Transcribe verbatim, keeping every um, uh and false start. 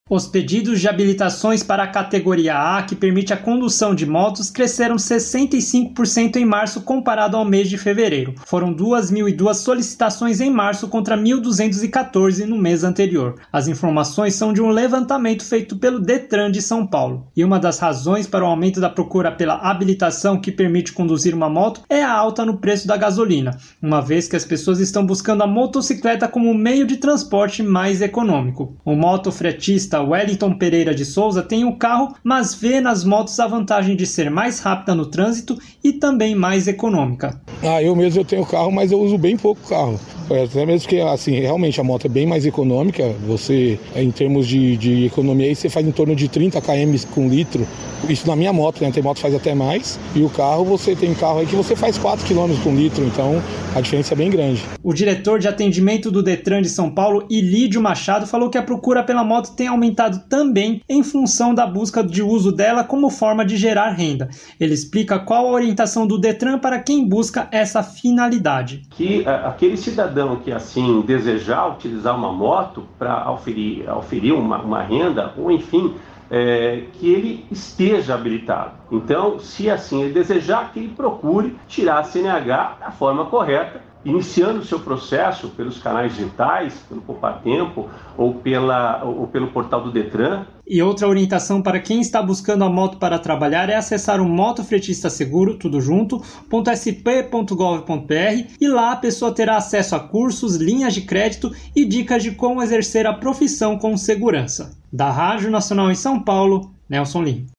Os pedidos de habilitações para a categoria A, que permite a condução de motos, cresceram sessenta e cinco por cento em março comparado ao mês de fevereiro. Foram duas mil e duas solicitações em março contra mil duzentos e quatorze no mês anterior. As informações são de um levantamento feito pelo Detran de São Paulo. E uma das razões para o aumento da procura pela habilitação que permite conduzir uma moto é a alta no preço da gasolina, uma vez que as pessoas estão buscando a motocicleta como meio de transporte mais econômico. O motofretista Wellington Pereira de Souza tem o carro, mas vê nas motos a vantagem de ser mais rápida no trânsito e também mais econômica. Ah, eu mesmo eu tenho carro, mas eu uso bem pouco carro. Até mesmo que, assim, realmente a moto é bem mais econômica. Você, em termos de, de economia, aí você faz em torno de trinta quilômetros com litro. Isso na minha moto, né? Tem moto que faz até mais. E o carro, você tem carro aí que você faz quatro quilômetros com litro. Então, a diferença é bem grande. O diretor de atendimento do Detran de São Paulo, Ilídio Machado, falou que a procura pela moto tem aumentado também em função da busca de uso dela como forma de gerar renda. Ele explica qual a orientação do Detran para quem busca essa finalidade. Que uh, aquele cidadão que assim desejar utilizar uma moto para oferir, oferir uma, uma renda, ou enfim, é, que ele esteja habilitado. Então, se assim ele desejar, que ele procure tirar a C N H da forma correta, iniciando o seu processo pelos canais digitais, pelo Poupatempo ou, pela, ou pelo portal do Detran. E outra orientação para quem está buscando a moto para trabalhar é acessar o Motofretista Seguro, tudo junto, .sp.gov.br, e lá a pessoa terá acesso a cursos, linhas de crédito e dicas de como exercer a profissão com segurança. Da Rádio Nacional em São Paulo, Nelson Lim.